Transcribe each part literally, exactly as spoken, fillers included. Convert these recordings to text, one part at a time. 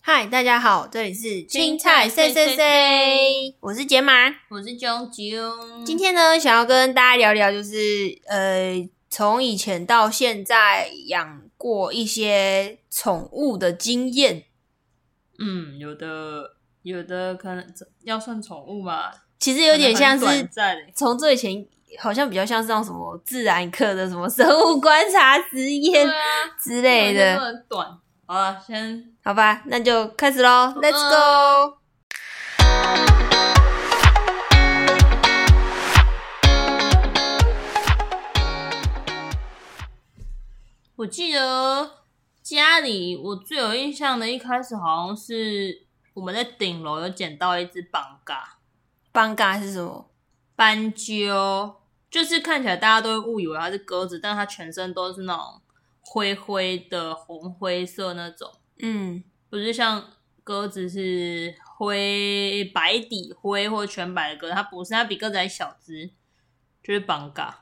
嗨，大家好，这里是青菜 say say say， 我是杰玛， 我是炯炯。 今天呢，想要跟大家聊聊，就是呃，从以前到现在养过一些宠物的经验。 嗯，有的有的可能要算宠物嘛， 其实有点像是欸、 从最以前好像比较像是那种什么自然课的什么生物观察实验之类的。 对啊，很短。好了，先好吧，那就开始咯、嗯、Let's go。 我记得家里我最有印象的，一开始好像是我们在顶楼有捡到一只邦嘎。 邦嘎是什么？ 斑鸠，就是看起来大家都会误以为它是鸽子，但它全身都是那种灰灰的红灰色那种。嗯，不是像鸽子是灰白底灰或全白的鸽子，它不是，它比鸽子还小只，就是邦嘎。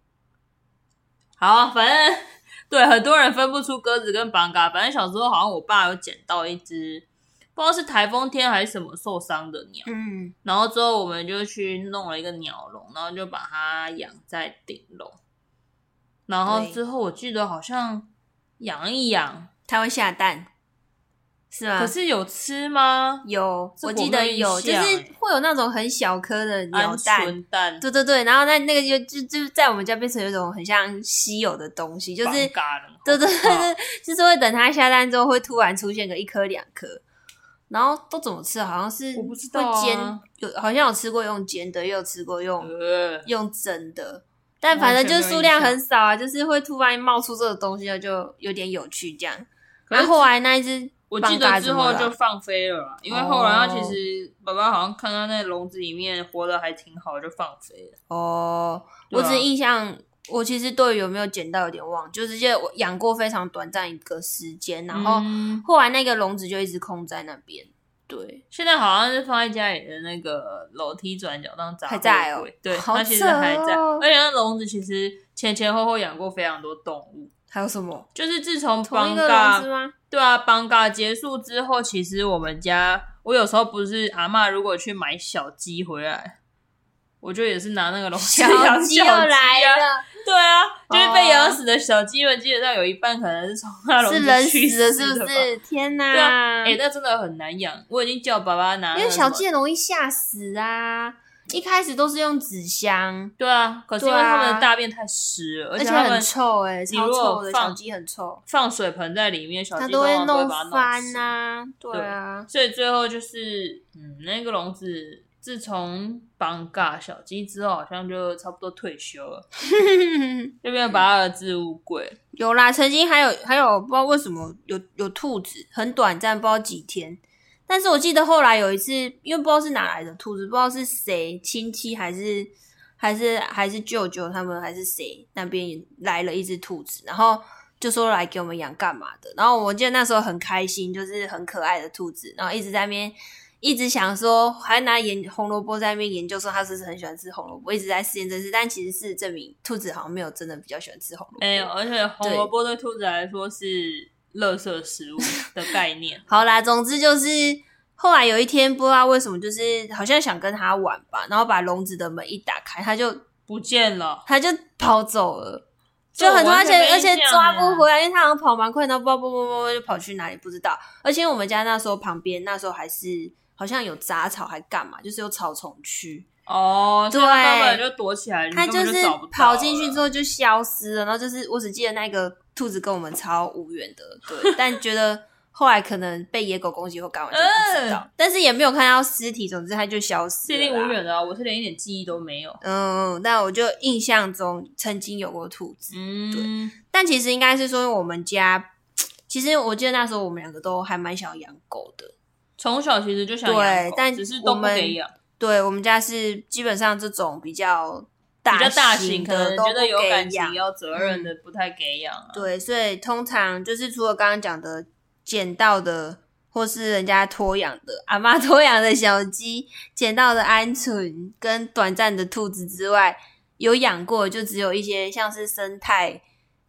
好，反正对很多人分不出鸽子跟邦嘎，反正小时候好像我爸有捡到一只，不知道是台风天还是什么受伤的鸟，嗯，然后之后我们就去弄了一个鸟笼，然后就把它养在顶楼，然后之后我记得好像养一养， 它会下蛋。是吗？ 可是有吃吗？ 有，我记得有，就是会有那种很小颗的鸟蛋， 鹌鹑蛋， 对对对，然后那那个就就就在我们家变成有一种很像稀有的东西，就是对对对对，就是会等它下蛋之后会突然出现个一颗两颗，然后都怎么吃？好像是我不知道、啊、 会煎，有好像有吃过用煎的，也有吃过用、呃、用蒸的，但反正就是数量很少啊，就是会突然冒出这个东西，就有点有趣这样。然后后来那一只。 我记得之后就放飞了啦，因为后来他其实爸爸好像看到那笼子里面活得还挺好，就放飞了。 哦，我只印象，我其实对于有没有捡到有点忘，就是记得我养过非常短暂一个时间，然后后来那个笼子就一直空在那边。对， 现在好像是放在家里的那个楼梯转角当杂货柜， 还在哦。 对， 好扯哦， 它其实还在，而且那笼子其实前前后后养过非常多动物。 还有什么？ 就是自从邦嘎， 对啊，邦嘎结束之后，其实我们家，我有时候不是阿嬷如果去买小鸡回来，我就也是拿那个笼子养小鸡又来了。 对啊，就是被养死的小鸡们，基本上有一半可能是从那笼子去世的， 是人死的，是不是？天哪！ 对啊，欸，那真的很难养。我已经叫爸爸拿， 因为小鸡很容易吓死啊。一开始都是用纸箱， 对啊，可是因为他们的大便太湿了， 而且他们很臭诶、欸，超臭的，小鸡很臭， 放水盆在里面，小鸡都会弄翻啊，对啊， 所以最后就是嗯，那个笼子自从邦嘎小鸡之后，好像就差不多退休了，就变成把它的置物柜。 有啦，曾经还有还有不知道为什么有有兔子，很短暂，不知道几天。但是我记得后来有一次，因为不知道是哪来的兔子，不知道是谁亲戚还是还是还是舅舅他们还是谁那边来了一只兔子，然后就说来给我们养干嘛的。然后我记得那时候很开心，就是很可爱的兔子，然后一直在那边一直想说，还拿研红萝卜在那边研究说他是不是很喜欢吃红萝卜，一直在实验这事。但其实事实证明，兔子好像没有真的比较喜欢吃红萝卜。 没有，而且红萝卜对兔子来说是垃圾食物的概念。 好啦，总之就是后来有一天不知道为什么，就是好像想跟他玩吧，然后把笼子的门一打开，他就不见了， 他就跑走了，就很多，而且而且抓不回来，因为他好像跑蛮快，然后不知道不不不就跑去哪里不知道。而且我们家那时候旁边那时候还是好像有杂草还干嘛，就是有草丛区。 哦，对，他根本就躲起来， 他就是跑进去之后就消失了，然后就是我只记得那个兔子跟我们超无缘的，对，但觉得后来可能被野狗攻击或干嘛就不知道、嗯，但是也没有看到尸体，总之它就消失了啦。 是一定无缘的啊，我是连一点记忆都没有。 嗯，但我就印象中曾经有过兔子，嗯，对，但其实应该是说我们家，其实我记得那时候我们两个都还蛮想养狗的， 从小其实就想养狗， 对，但只是都不给养。 对，我们家是基本上这种比较大比较大型， 可能觉得有感情、有责任的不太给养、啊嗯。对，所以通常就是除了刚刚讲的捡到的，或是人家托养的阿嬷托养的小鸡，捡到的鹌鹑跟短暂的兔子之外，有养过就只有一些像是生态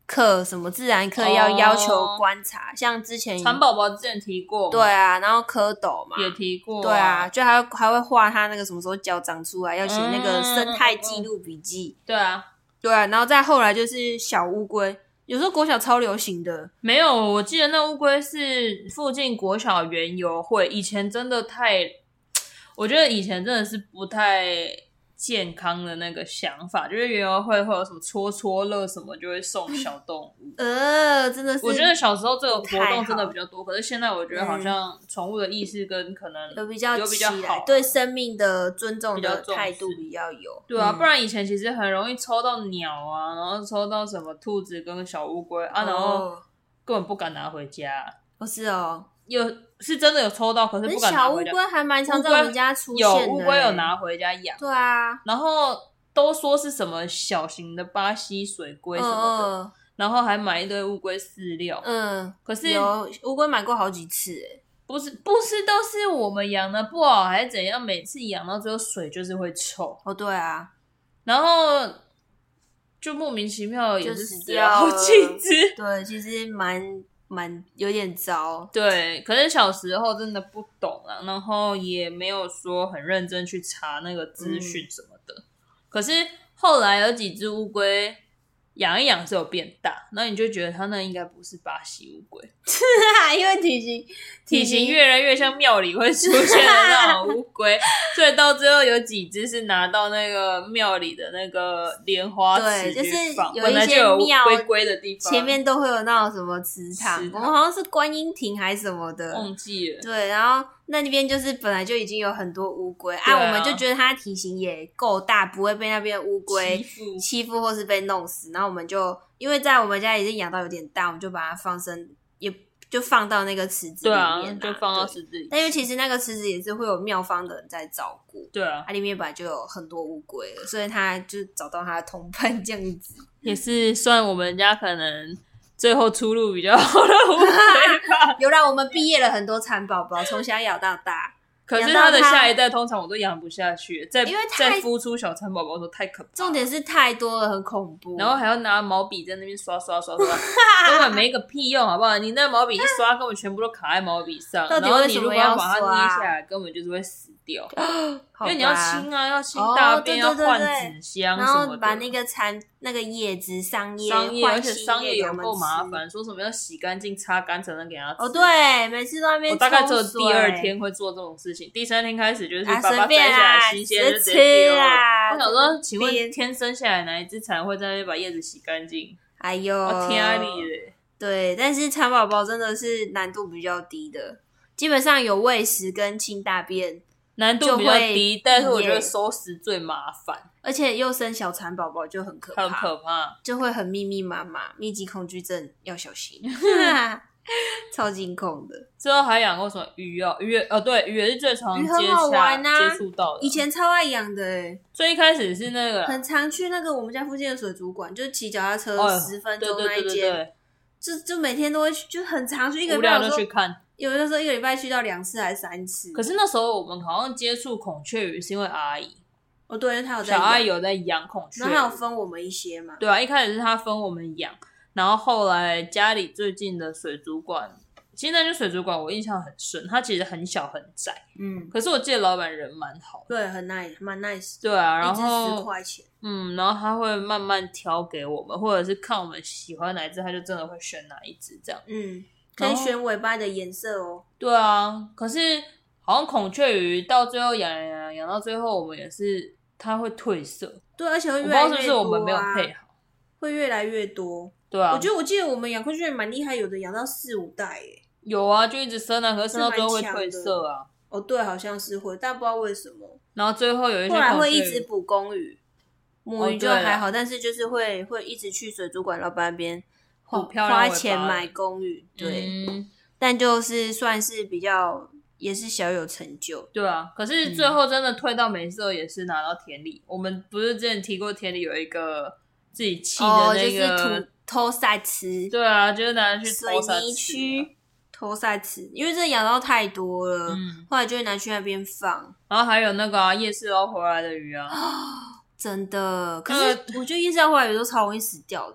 课，什么自然课要要求观察，哦、像之前蚕宝宝之前提过， 对啊，然后蝌蚪嘛也提过、啊， 对啊，就还还会画它那个什么时候脚长出来，要写那个生态记录笔记、 嗯，对啊， 对啊，然后再后来就是小乌龟，有时候国小超流行的， 没有，我记得那乌龟是附近国小园游会，以前真的太，我觉得以前真的是不太健康的那个想法，就是园游会会有什么戳戳乐什么就会送小动物， 呃，真的是， 我觉得小时候这个活动真的比较多，可是现在我觉得好像宠物的意识跟可能有比较有比较好， 对生命的尊重的态度比较有， 对啊、嗯，不然以前其实很容易抽到鸟啊，然后抽到什么兔子跟小乌龟啊，然后根本不敢拿回家。 哦，是哦。 有是真的有抽到，可是不敢拿回家。 小乌龟还蛮常在我们家出现的、欸， 有乌龟有拿回家养。 对啊， 然后都说是什么小型的巴西水龟什么的，嗯、然后还买一堆乌龟饲料。 嗯， 可是有乌龟买过好几次、欸， 不是不是都是我们养的不好，还是怎样？每次养到最后水就是会臭。 哦，对啊， 然后就莫名其妙也是死了好几只。 对，其实蛮。蛮有点糟， 对，可是小时候真的不懂啊，然后也没有说很认真去查那个资讯什么的、嗯。可是后来有几只乌龟养一养是有变大，那你就觉得它那应该不是巴西乌龟， 是啊，因为体型体型越来越像庙里会出现的那种乌龟，所以到最后有几只是拿到那个庙里的那个莲花池去放， 就是有一些庙龟龟的地方， 前面都会有那种什么池塘，我们好像是观音亭还是什么的， 忘记了。 对，然后那边就是本来就已经有很多乌龟，啊，我们就觉得它体型也够大，不会被那边乌龟欺负欺负或是被弄死，然后我们就因为在我们家已经养到有点大，我们就把它放生，也就放到那个池子里面、啊， 对啊，就放到池子里。 但因为其实那个池子也是会有庙方的人在照顾， 对啊， 它里面本来就有很多乌龟了，所以他就找到他的同伴这样子， 也是算我们家可能最后出路比较好的乌龟吧。 有让我们毕业了很多蚕宝宝，从小养到大。 可是它的下一代通常我都养不下去，在因为在孵出小蚕宝宝的时候太可怕了， 重点是太多了，很恐怖， 然后还要拿毛笔在那边刷刷刷刷，根本没个屁用，好不好？你那毛笔一刷，根本全部都卡在毛笔上，然后你如果要把它捏下来，根本就是会死掉。因为你要清啊，要清大便， 哦、对对对对要换纸箱什么的， 然后把那个蚕那个叶子桑叶， 桑叶，而且桑叶有够麻烦，说什么要洗干净、擦干才能给它吃。 哦，对，每次都在那边我大概只有第二天会做这种事情，第三天开始就是爸爸摘下来新鲜就直接丢。我想说，请问天生下来哪一只蚕会在那边把叶子洗干净？ 哎呦， 我天啊你嘞！ 对，但是蚕宝宝真的是难度比较低的，基本上有喂食跟清大便。 难度比较低，但是我觉得收拾最麻烦， 而且又生小蚕宝宝就很可怕， 很可怕， 就会很密密麻麻，密集恐惧症要小心，超惊恐的。 之后还养过什么鱼哦，鱼哦对，鱼也是最常接触、啊、 接触到的， 以前超爱养的诶。 最一开始是那个， 很常去那个我们家附近的水族馆，就是骑脚踏车十分钟那一间，就就每天都会去，就很常去，一个礼拜就去看。 有的时候一个礼拜去到两次还是三次。 可是那时候我们好像接触孔雀鱼是因为阿姨哦，对，他有在小阿姨有在养孔雀鱼， 然后他有分我们一些嘛。 对啊，一开始是他分我们养，然后后来家里最近的水族馆，其实那间水族馆我印象很深，它其实很小很窄，嗯，可是我记得老板人蛮好， 对，很 nice， 蛮 nice， 对啊，然后一只十块钱， 嗯，然后他会慢慢挑给我们，或者是看我们喜欢哪一只，他就真的会选哪一只这样， 嗯。可以选尾巴的颜色哦。 对啊，可是好像孔雀鱼到最后养养养养到最后，我们也是它会褪色。 对，而且会越来越多、啊。 我不知道是不是我们没有配好， 会越来越多。 对啊， 我觉得我记得我们养孔雀鱼蛮厉害，有的养到四五代耶。 有啊，就一直生啊，可是生到最后会褪色啊。 哦，对，好像是会，但不知道为什么。 然后最后有一些后来会一直捕公鱼，母鱼就还好，哦、但是就是会会一直去水族馆老板那边。花钱买公寓，对、嗯，但就是算是比较也是小有成就， 对啊。可是最后真的退到美色也是拿到田里、嗯，我们不是之前提过田里有一个自己砌的那个，哦、 就是偷塞池， 对啊，就是拿去水泥区偷塞池，因为这养到太多了、嗯，后来就会拿去那边放。 然后还有那个、啊、夜市捞回来的鱼啊， 真的，可是我觉得夜市捞回来鱼都超容易死掉的诶。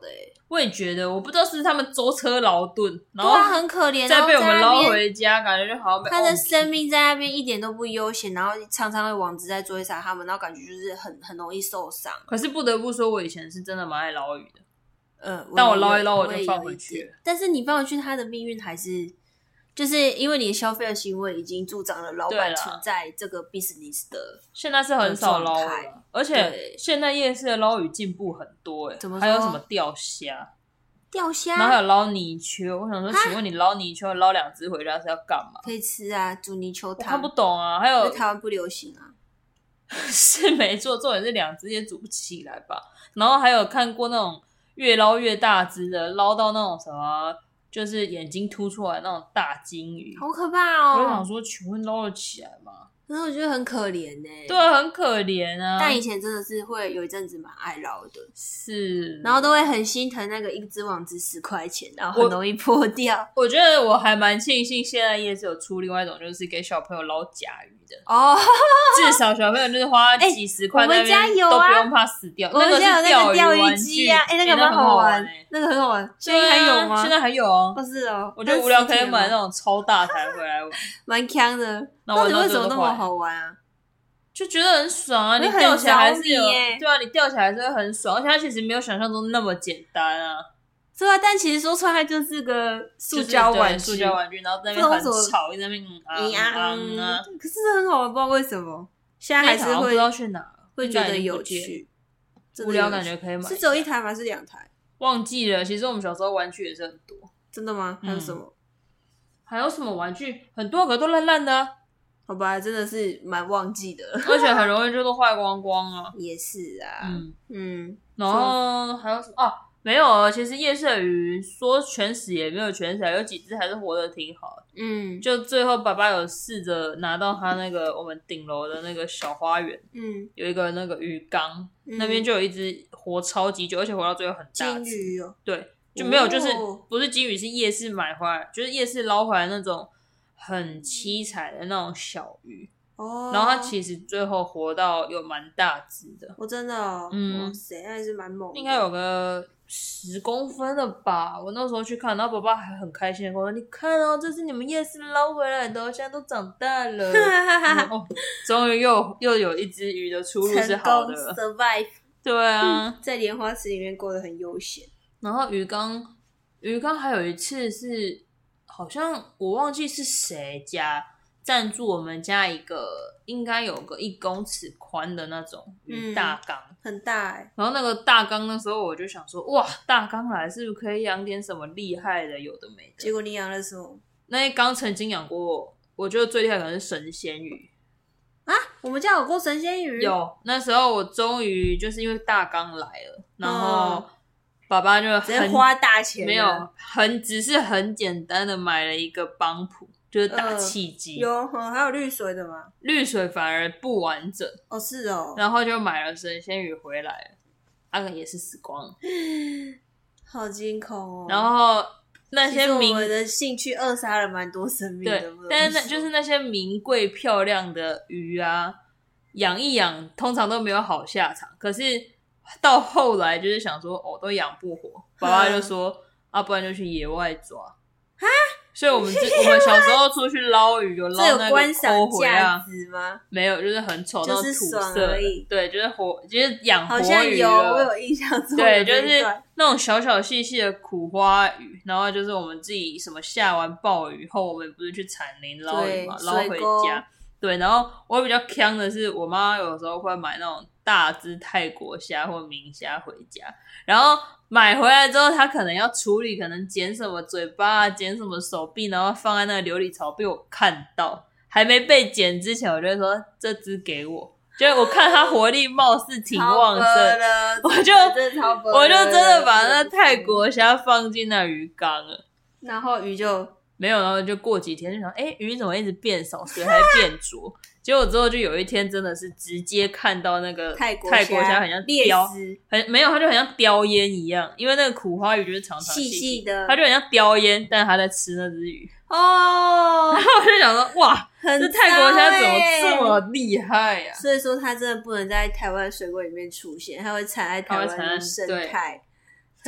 我也觉得，我不知道是他们舟车劳顿，然后很可怜， 再被我们捞回家，感觉就好像被他的生命在那边一点都不悠闲，然后常常会网子在追杀他们，然后感觉就是很很容易受伤。 可是不得不说，我以前是真的蛮爱捞鱼的。 呃， 但我捞一捞我就放回去了。 但是你放回去，他的命运还是就是因为你消费的行为已经助长了老板存在这个 business 的， 现在是很少捞了，而且现在夜市的捞鱼进步很多哎、欸，还有什么钓虾、 钓虾， 然后还有捞泥鳅。我想说，请问你捞泥鳅捞两只回家是要干嘛？ 可以吃啊，煮泥鳅汤。 我看不懂啊，还有在台湾不流行啊。 是没错，重点是两只也煮不起来吧。然后还有看过那种越捞越大只的，捞到那种什么，就是眼睛凸出来那种大金鱼， 好可怕哦！ 我就想说，请问捞得起来吗？ 可是我觉得很可怜呢、欸。 对啊，很可怜啊。 但以前真的是会有一阵子蛮爱捞的， 是， 然后都会很心疼那个一只网子十块钱，然后很容易破掉。 我, 我觉得我还蛮庆幸现在夜市有出另外一种，就是给小朋友捞甲鱼的哦， 至少小朋友就是花几十块在那边、欸啊、都不用怕死掉。 我们家有那个钓鱼机啊， 哎、 欸，那个蛮好玩，欸、那个很好玩。现在还有吗？ 现在还有哦。 哦，是哦。 我觉得无聊可以买那种超大台回来玩， 蛮强的。 到底为什么那么好玩啊？ 就觉得很爽啊！你钓起来还是有，对啊，你钓起来还是会很爽，而且它其实没有想象中那么简单啊。 是啊，但其实说出来它就是个塑胶玩具， 塑胶玩具，然后在那边很吵，在那边嗯啊嗯啊。 可是很好玩，不知道为什么，现在还是会不知道去哪， 会觉得有趣， 无聊感觉可以买。 是只有一台吗？是两台？ 忘记了。其实我们小时候玩具也是很多。 真的吗？还有什么？ 嗯、还有什么玩具？很多，可都烂烂的、啊。 好吧，真的是蛮忘记的， 而且很容易就都坏光光啊。 也是啊， 嗯嗯， 然后还有什么啊？没有啊，其实夜市的鱼说全死也没有全死，有几只还是活得挺好的。 嗯， 就最后爸爸有试着拿到他那个我们顶楼的那个小花园， 嗯， 有一个那个鱼缸，嗯、那边就有一只活超级久，而且活到最后很大只。 金鱼哦， 对，就没有，就是、哦、不是金鱼，是夜市买回来，就是夜市捞回来那种。很七彩的那种小鱼哦，然后它其实最后活到有蛮大只的， 我、哦、真的哦，嗯，哇塞，那还是蛮猛的， 应该有个十公分的吧。我那时候去看，然后爸爸还很开心的跟我说：“你看哦，这是你们夜市捞回来的，现在都长大了。”哦，终于又又有一只鱼的出路是好的了， survive。 对啊， 嗯、在莲花池里面过得很悠闲。 然后鱼缸，鱼缸还有一次是。好像我忘记是谁家赞助我们家一个，应该有个一公尺宽的那种鱼大缸、嗯， 很大哎、欸。 然后那个大缸那时候我就想说，哇，大缸来是不是可以养点什么厉害的？有的没的。 结果你养的时候， 那一缸曾经养过，我觉得最厉害可能是神仙鱼啊。我们家有过神仙鱼， 有。那时候我终于就是因为大缸来了，然后。嗯爸爸就直接花大钱， 没有很只是很简单的买了一个帮浦，就是打气机、 呃。有、嗯，还有滤水的吗？ 滤水反而不完整。 哦，是哦。 然后就买了神仙鱼回来了，那个也是死光了， 好惊恐哦。 然后那些名我的兴趣扼杀了蛮多生命的， 对，但是那就是那些名贵漂亮的鱼啊，养一养通常都没有好下场，可是。到后来就是想说，哦，都养不活，爸爸就说，啊，不然就去野外抓。 哈， 所以我们我们小时候出去捞鱼，有捞那个观赏价值吗？没有，就是很丑，那种土色而已。 对，就是活，就是养活鱼。 好像有，我有印象中。 对，就是那种小小细细的苦花鱼，然后就是我们自己什么下完鲍鱼后，我们不是去产林捞鱼嘛，捞回家。对，然后我比较呛的是，我妈有时候会买那种大只泰国虾或明虾回家，然后买回来之后，她可能要处理，可能剪什么嘴巴啊，剪什么手臂，然后放在那个琉璃槽被我看到，还没被剪之前，我就会说这只给我，就我看它活力貌似挺旺盛，我就我就真的把那泰国虾放进那鱼缸了， 然后鱼就。 没有，然后就过几天就想，哎，鱼怎么一直变少，水还变浊？结果之后就有一天真的是直接看到那个泰国虾很像雕，很没有，它就很像雕烟一样，因为那个苦花鱼就是长长细细的， 它就很像雕烟，但它在吃那只鱼。 哦， 然后我就想说，哇，这泰国虾怎么这么厉害呀、啊？ 所以说它真的不能在台湾水果里面出现，它会残在台湾的生态。 真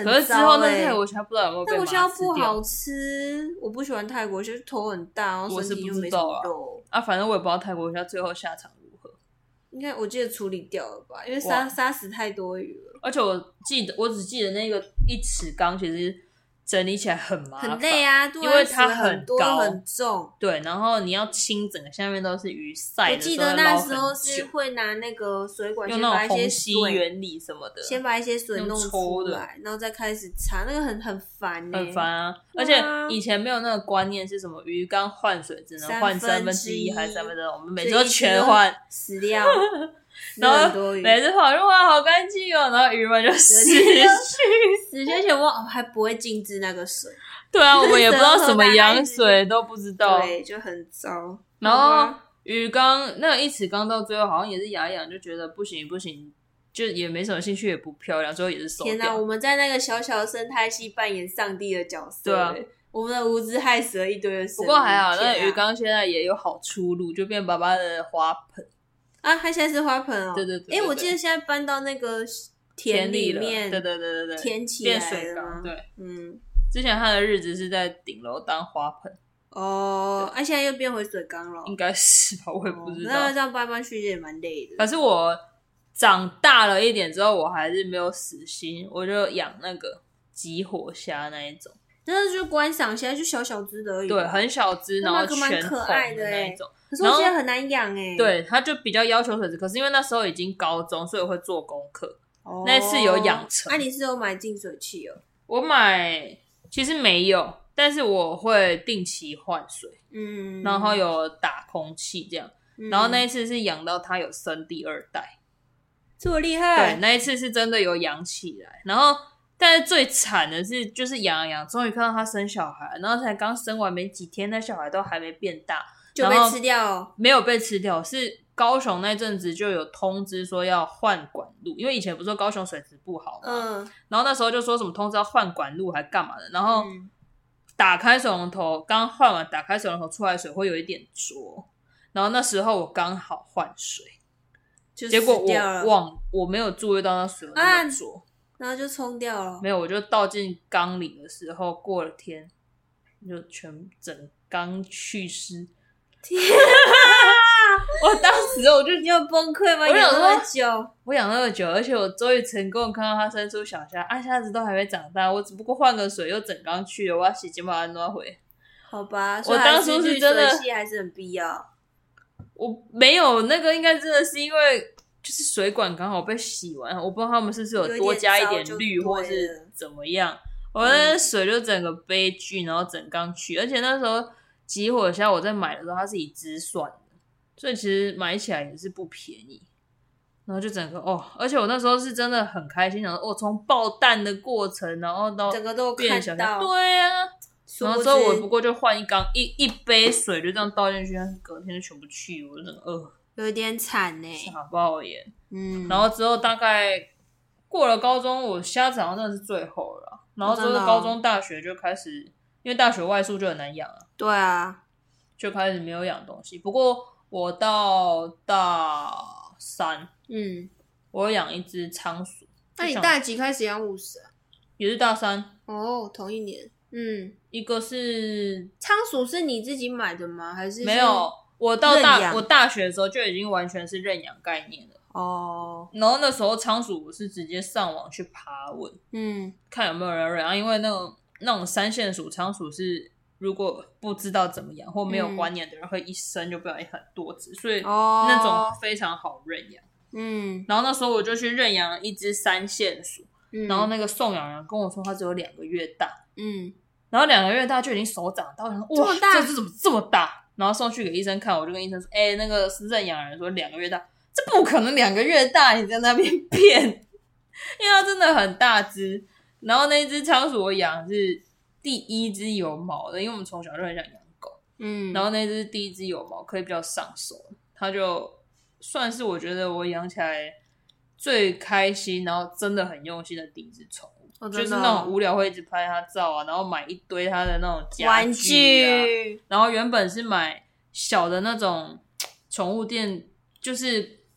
可是之后那泰国虾不知道有没有被马吃掉。 泰国虾不好吃，我不喜欢泰国虾，头很大，然后身体又没什么肉啊。反正我也不知道泰国虾最后下场如何。 应该我记得处理掉了吧，因为杀杀死太多鱼了。 而且我记得，我只记得那个一尺缸其实整理起来很麻烦， 很累啊，对啊， 因为它很高很重， 对，然后你要清整个下面都是鱼晒的时候， 我记得那时候是会拿那个水管用那种虹吸水原理什么的， 先把一些水弄出来，然后再开始擦，那个很很烦欸， 很烦啊！而且以前没有那个观念是什么鱼缸换水只能换三分之一还是三分之二，我们每次都全换， 死掉。 然后每次跑就哇好干净哦，然后鱼们就死去， 死去，而且我还不会静置那个水。 对啊，我们也不知道什么羊水，都不知道， 对，就很糟。 然后鱼缸那个一尺缸到最后好像也是牙痒，就觉得不行不行，就也没什么兴趣，也不漂亮，最后也是收掉。 天哪，我们在那个小小生态系扮演上帝的角色， 对啊， 我们的无知害死了一堆的生命。 不过还好，那个鱼缸现在也有好出路，就变爸爸的花盆啊，它现在是花盆哦。 对对 对, 对, 对。 哎，我记得现在搬到那个田里面， 对对对对对， 填起来了， 变水缸，对， 嗯。 之前他的日子是在顶楼当花盆哦，啊，现在又变回水缸了， 应该是吧，我也不知道。 哦、那这样搬搬去也蛮累的。 可是我长大了一点之后，我还是没有死心，我就养那个极火虾那一种。 那就是观赏虾，就小小只的而已。 对，很小只，然后全可爱的那一种。 可是我觉得很难养哎。 对，它就比较要求水质，可是因为那时候已经高中，所以我会做功课。哦、那次有养成。 那、啊、你是有买净水器哦？ 我买。其实没有，但是我会定期换水，嗯，然后有打空气这样，嗯、然后那一次是养到它有生第二代， 这么厉害？ 对，那一次是真的有养起来，然后但是最惨的是就是养养，终于看到它生小孩，然后才刚生完没几天，那小孩都还没变大， 就被吃掉哦？ 没有被吃掉，是高雄那阵子就有通知说要换管路，因为以前不是说高雄水质不好嘛，嗯，然后那时候就说什么通知要换管路还干嘛的，然后打开水龙头，刚换完打开水龙头出来水会有一点浊，然后那时候我刚好换水， 就结果我忘我没有注意到那水有那么浊、啊， 然后就冲掉了， 没有，我就倒进缸里的时候，过了天就全整缸去湿，天我当时我就你有崩溃吗？我养那么久， 我养那么久，而且我终于成功看到它生出小虾，啊，虾子都还没长大，我只不过换个水又整缸去了，我要洗金毛安多回。 好吧， 我当初是真的水系还是很必要。 我没有那个，应该真的是因为就是水管刚好被洗完，我不知道他们是不是有多加一点氯或是怎么样，我那水就整个悲剧，然后整缸去，而且那时候极火虾我在买的时候它是以只算的。所以其实买起来也是不便宜，然后就整个哦，而且我那时候是真的很开心，想说哦，从爆蛋的过程，然后到整个都变小看到， 对啊，然后之后我不过就换一缸一一杯水就这样倒进去，但是隔天就全部去，我就整个呃， 有一点惨呢， 傻爆眼，嗯，然后之后大概过了高中，我虾子好像真的是最后了啦，然后之后高中大学就开始，因为大学外宿就很难养啊， 对啊， 就开始没有养东西，不过。我到大三，嗯，我有养一只仓鼠。 那你大几开始养五十啊？ 也是大三。 哦，同一年。嗯， 一个是仓鼠是你自己买的吗？还是没有？我到大我大学的时候就已经完全是认养概念了。 哦。 然后那时候仓鼠我是直接上网去爬文，嗯，看有没有人认养，因为那种那种三线鼠仓鼠是。如果不知道怎么养或没有观念的人，会一生就不小心很多只，所以那种非常好认养。嗯，然后那时候我就去认养一只三线鼠，嗯、然后那个送养人跟我说它只有两个月大，嗯，然后两个月大就已经手长大，我想说哇，这只怎么这么大？然后送去给医生看，我就跟医生说，哎、欸，那个认养人说两个月大，这不可能两个月大，你在那边骗，因为它真的很大只。然后那只仓鼠我养是。第一只有毛的，因为我们从小就很想养狗，嗯，然后那只第一只有毛，可以比较上手，它就算是我觉得我养起来最开心，然后真的很用心的第一只宠物，哦、就是那种无聊会一直拍它照啊，然后买一堆它的那种家具、啊、玩具，然后原本是买小的那种宠物店，就是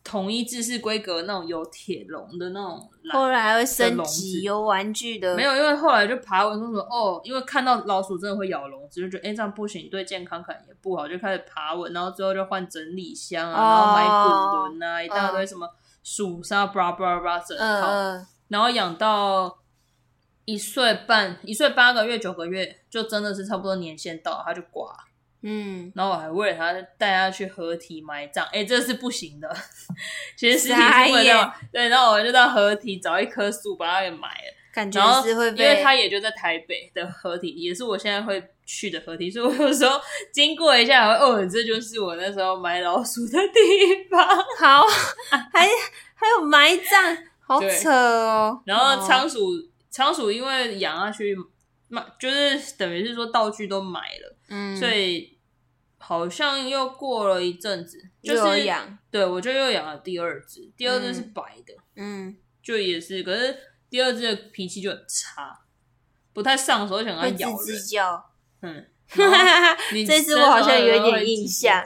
统一制式规格那种有铁笼的那种篮， 后来还会升级有玩具的。 没有，因为后来就爬文说什么哦，因为看到老鼠真的会咬笼子，就觉得哎这样不行，对健康可能也不好，就开始爬文，然后之后就换整理箱啊，哦、然后买滚轮啊，一大堆什么鼠砂，bra bra bra 整套，嗯、然后养到一岁半、一岁八个月、九个月，就真的是差不多年限到，它就挂。嗯，然后我还为了他带他去合体埋葬，哎，这是不行的。其实尸体是会的，对，然后我就到合体找一棵树把它给埋了， 感觉是会被， 因为他也就在台北的合体，也是我现在会去的合体，所以我有时候经过一下，还会哦，这就是我那时候埋老鼠的地方。 好，还还有埋葬，好扯哦。 然后仓鼠，仓鼠因为养下去，就是等于是说道具都买了，嗯，所以。好像又过了一阵子，就是又养， 对，我就又养了第二只，第二只是白的，嗯，就也是，可是第二只的脾气就很差，不太上手，想要咬人， 会吱吱叫， 嗯， 这只我好像有一点印象，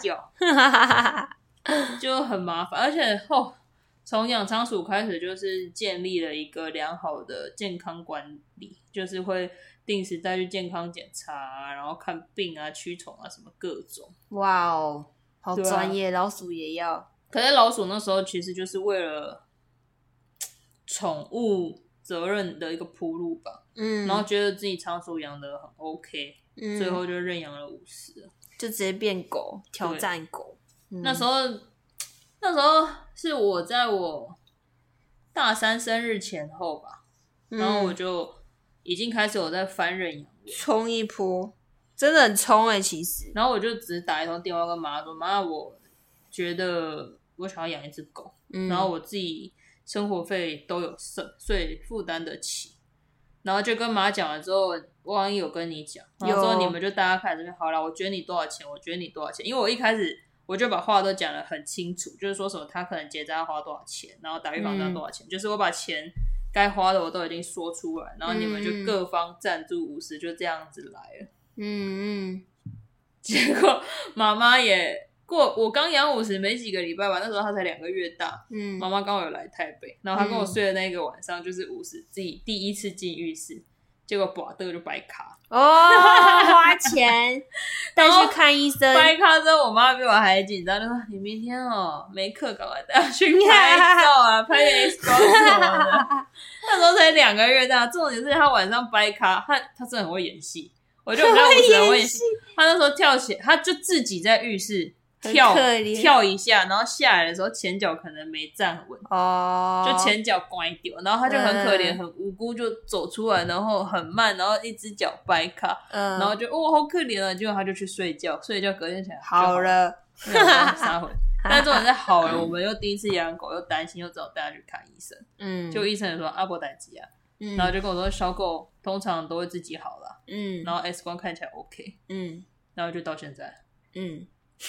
就很麻烦，而且后从养仓鼠开始，就是建立了一个良好的健康管理，就是会。定时带去健康检查、啊，然后看病啊、驱虫啊，什么各种。 哇哦，好专业！啊、老鼠也要。 可是老鼠那时候其实就是为了宠物责任的一个铺路吧。嗯。然后觉得自己仓鼠养的很 OK，、嗯、最后就认养了五十了， 就直接变狗，挑战狗。 嗯、那时候，那时候是我在我大三生日前后吧，嗯、然后我就。已经开始有在翻认养了， 冲一波，真的很冲哎、欸！其实， 然后我就只是打一通电话跟妈说：“妈，我觉得我想要养一只狗，嗯、然后我自己生活费都有剩，所以负担得起。”然后就跟妈讲了之后，我好像有跟你讲，然后之后你们就大家看这边好了，我觉得你多少钱，我觉得你多少钱，因为我一开始我就把话都讲得很清楚，就是说什么他可能结扎要花多少钱，然后打预防针多少钱，嗯、就是我把钱。该花的我都已经说出来，然后你们就各方赞助五十，就这样子来了。嗯嗯，结果妈妈也过，我刚养五十没几个礼拜吧，那时候她才两个月大。嗯，妈妈刚好有来台北，然后她跟我睡的那个晚上就是五十自己第一次进浴室，结果拔的就白卡。 哦，花钱带去看医生， 拍卡之后，我妈比我还紧张，就说：“你明天哦没课，赶快带她去拍照啊，拍 X 光什么的。”那时候才两个月大，重点是她晚上掰卡，她她真的很会演戏，我就比较不是很会演戏。她那时候跳起来，她就自己在浴室跳跳一下，然后下来的时候前脚可能没站稳，哦，就前脚拐掉，然后她就很可怜、嗯、很无辜就走出来，然后很慢，然后一只脚掰卡，嗯、然后就哦好可怜啊，结果她就去睡觉，睡觉隔天起来好, 好了， 撒回。但重点是好了，我们又第一次养狗，又担心，又只好带它去看医生。嗯，就医生也说阿伯代基啊，嗯、然后就跟我说小狗通常都会自己好啦，嗯，然后 X 光看起来 OK， 嗯，然后就到现在，嗯，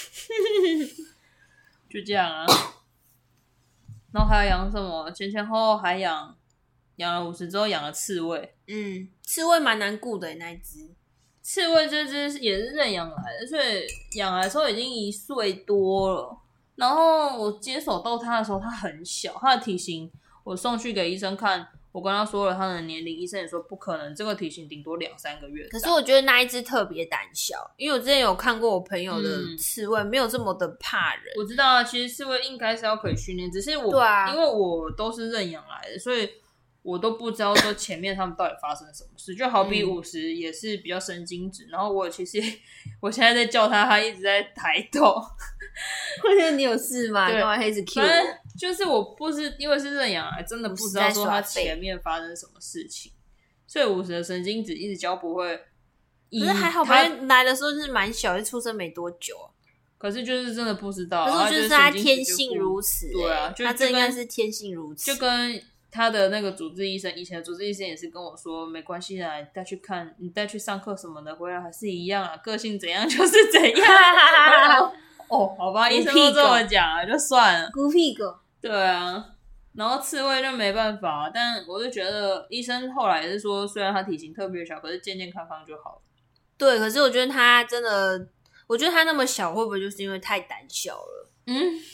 就这样啊。然后还要养什么？前前后后还养养了五十之后养了刺猬， 嗯，刺猬蛮难顾的那一只。 刺猬这只也是认养来的，所以养来的时候已经一岁多了。然后我接手到它的时候，它很小，它的体型我送去给医生看，我跟他说了它的年龄，医生也说不可能，这个体型顶多两三个月。 可是我觉得那一只特别胆小，因为我之前有看过我朋友的刺猬，嗯、没有这么的怕人。 我知道啊，其实刺猬应该是要可以训练，只是我、啊、因为我都是认养来的，所以我都不知道说前面他们到底发生什么事。就好比五十也是比较神经质，嗯、然后我其实我现在在叫他，他一直在抬头。 我觉得你有事吗？干嘛一直 Q 我？ 就是我不是因为是认养来，真的不知道说他前面发生什么事情，所以五十的神经质一直教不会。 可是还好，他来的时候是蛮小，就出生没多久。 可是就是真的不知道， 可是就是他天性如此、欸， 对啊， 就他这应该是天性如此， 就跟他的那个主治医生，以前的主治医生也是跟我说，没关系啦，你带去看，你带去上课什么的，回来还是一样啊，个性怎样就是怎样。哦，好吧，医生都这么讲啊，就算了。 孤僻狗。 对啊，然后刺猬就没办法，但我就觉得医生后来也是说，虽然他体型特别小，可是健健康康就好了。 对，可是我觉得他真的，我觉得他那么小，会不会就是因为太胆小了？嗯，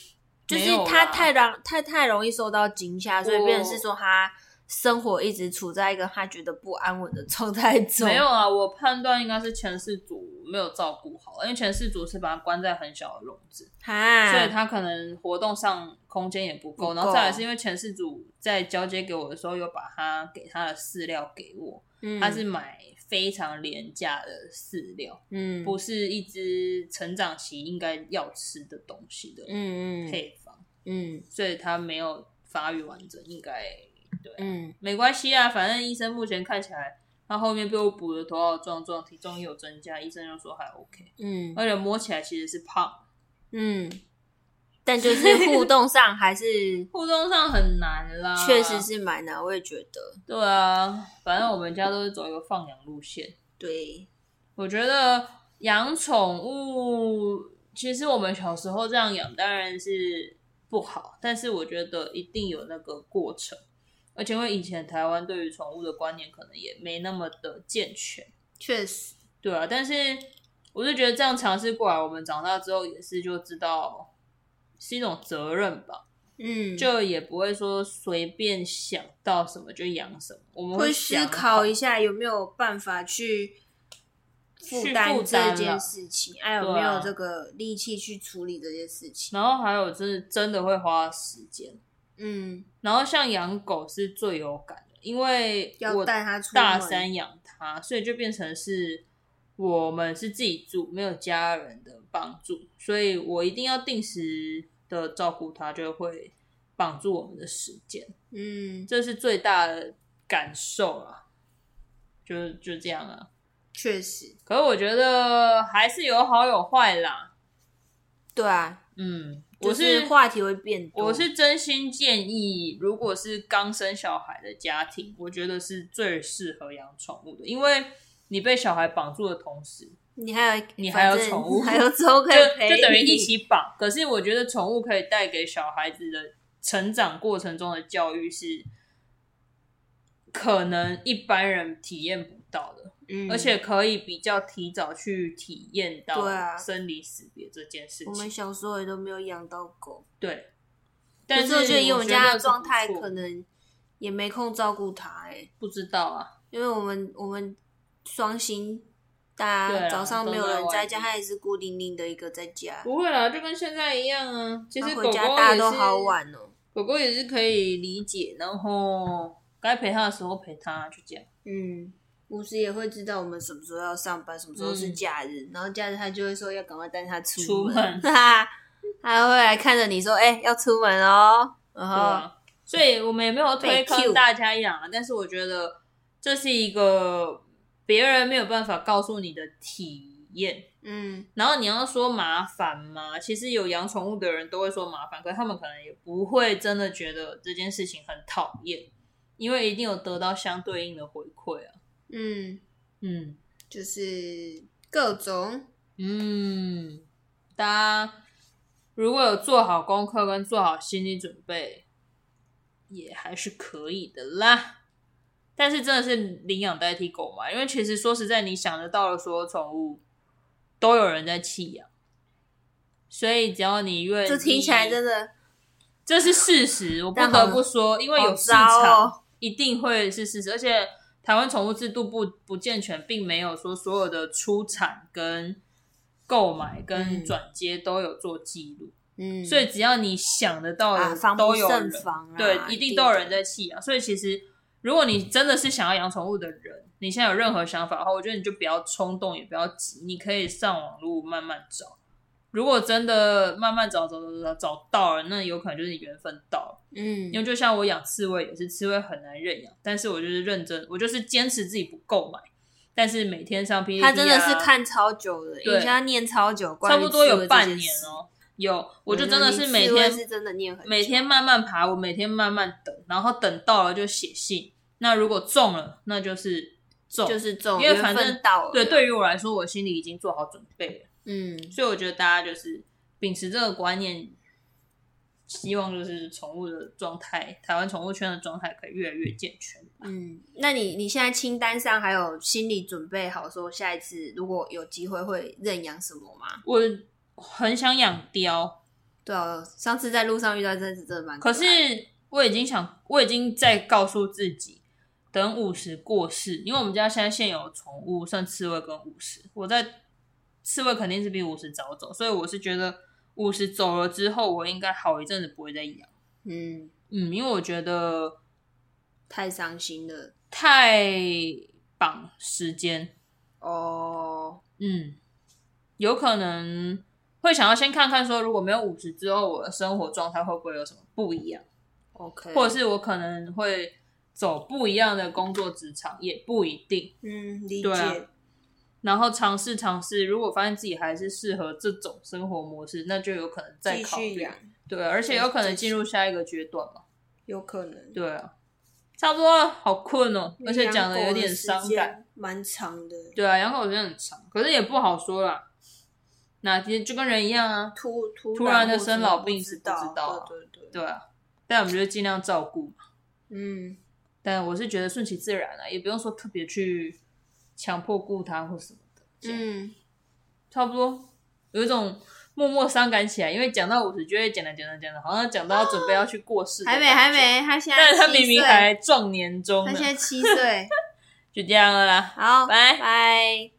就是他太让太太容易受到惊吓，所以变成是说他生活一直处在一个他觉得不安稳的状态中。 没有啊，我判断应该是前事主没有照顾好，因为前事主是把他关在很小的笼子，所以他可能活动上空间也不够，然后再来是因为前事主在交接给我的时候有把他给他的饲料给我，嗯、他是买非常廉价的饲料，嗯，不是一只成长期应该要吃的东西的配方，嗯，所以他没有发育完整，应该对、啊，嗯，没关系啊，反正医生目前看起来他后面被我补的头好壮壮，体重也有增加，医生就说还 OK， 嗯，而且摸起来其实是胖， 嗯，但就是互动上还是互动上很难啦， 确实是蛮难，我也觉得。 对啊，反正我们家都是走一个放养路线。 对， 我觉得养宠物，其实我们小时候这样养当然是不好，但是我觉得一定有那个过程，而且因为以前台湾对于宠物的观念可能也没那么的健全。 确实， 对啊，但是我就觉得这样尝试过来，我们长大之后也是就知道是一种责任吧。嗯，就也不会说随便想到什么就养什么，我们会思考一下有没有办法去负担这件事情，还有没有这个力气去处理这件事情。 然后还有就是真的会花时间，嗯，然后像养狗是最有感的，因为我大三养它，所以就变成是我们是自己住，没有家人的帮助，所以我一定要定时的照顾它，就会绑住我们的时间，嗯，这是最大的感受啊，就就这样啊， 确实。 可是我觉得还是有好有坏啦， 对啊， 嗯， 我是话题会变多， 我是真心建议，如果是刚生小孩的家庭，我觉得是最适合养宠物的，因为你被小孩绑住的同时。 你还有你还有宠物， 还有宠物可以陪你， 就就等于一起绑。可是我觉得宠物可以带给小孩子的成长过程中的教育是可能一般人体验不到的，嗯，而且可以比较提早去体验到生离死别这件事情。 我们小时候也都没有养到狗， 对， 但是我觉得以我们家的状态，可能也没空照顾它，哎， 不知道啊， 因为我们我们双薪。大家早上没有人在家，他也是孤零零的一个在家。 不会啦，就跟现在一样啊。其实狗狗回家大家都好晚哦。 狗狗也是可以理解，然后该陪它的时候陪它，就这样。 嗯，巫师也会知道我们什么时候要上班，什么时候是假日，嗯、然后假日他就会说要赶快带它出门， 出门他会来看着你说：“哎、欸，要出门哦。”然后， 啊、所以我们也没有推坑大家养啊，但是我觉得这是一个。别人没有办法告诉你的体验，嗯，然后你要说麻烦吗？其实有养宠物的人都会说麻烦，可是他们可能也不会真的觉得这件事情很讨厌，因为一定有得到相对应的回馈啊。嗯嗯，就是各种， 嗯，大家如果有做好功课跟做好心理准备，也还是可以的啦。但是真的是领养代替购买，因为其实说实在，你想得到的所有宠物都有人在弃养，所以只要你愿意， 这听起来真的， 这是事实，我不得不说，因为有市场，哦、一定会是事实。而且台湾宠物制度不不健全，并没有说所有的出产跟购买跟转接都有做记录，嗯，所以只要你想得到的、啊、都有人， 啊、 对，一定都有人在弃养，所以其实。如果你真的是想要养宠物的人，你现在有任何想法的话，我觉得你就不要冲动，也不要急，你可以上网路慢慢找。如果真的慢慢找找找找找到了，那有可能就是你缘分到了。嗯，因为就像我养刺猬也是，刺猬很难认养，但是我就是认真，我就是坚持自己不购买，但是每天上 P P T 啊， 他真的是看超久的，对，他念超久， 差不多有半年哦。有，我就真的是每天、 嗯、是真的念很久， 每天慢慢爬，我每天慢慢等，然后等到了就写信。那如果中了，那就是中， 就是中， 因为反正到了。 对，对于我来说，我心里已经做好准备了。嗯，所以我觉得大家就是秉持这个观念，希望就是宠物的状态，台湾宠物圈的状态可以越来越健全。 嗯，那你你现在清单上还有心理准备好说下一次如果有机会会认养什么吗？ 我很想养雕。 对啊，上次在路上遇到这真的蛮可爱的。 可是我已经想，我已经在告诉自己，等五十过世，因为我们家现在现有宠物剩刺猬跟五十，我在刺猬肯定是比五十早走，所以我是觉得五十走了之后，我应该好一阵子不会再养。嗯嗯，因为我觉得太伤心了， 太绑时间哦。 嗯，有可能会想要先看看说，如果没有五十之后，我的生活状态会不会有什么不一样 ？OK， 或者是我可能会走不一样的工作职场，也不一定。 嗯，理解。 对啊，然后尝试尝试，如果发现自己还是适合这种生活模式，那就有可能再考虑。对，而且有可能进入下一个阶段嘛。 有可能。 对啊，差不多了，好困哦，而且讲的有点伤感， 蛮长的。 对啊，养狗时间很长，可是也不好说啦。那其实就跟人一样啊， 突突突然的生老病死不知道、啊， 对对对， 对啊。但我们就尽量照顾嘛。 嗯， 但我是觉得顺其自然啊，也不用说特别去强迫顾它或什么的。嗯，差不多有一种默默伤感起来，因为讲到五十就会讲着讲着讲着，好像讲到准备要去过世的感觉， 还没还没，他现在但是他明明还壮年中呢， 他现在七岁， 就这样了啦， 好， 拜拜。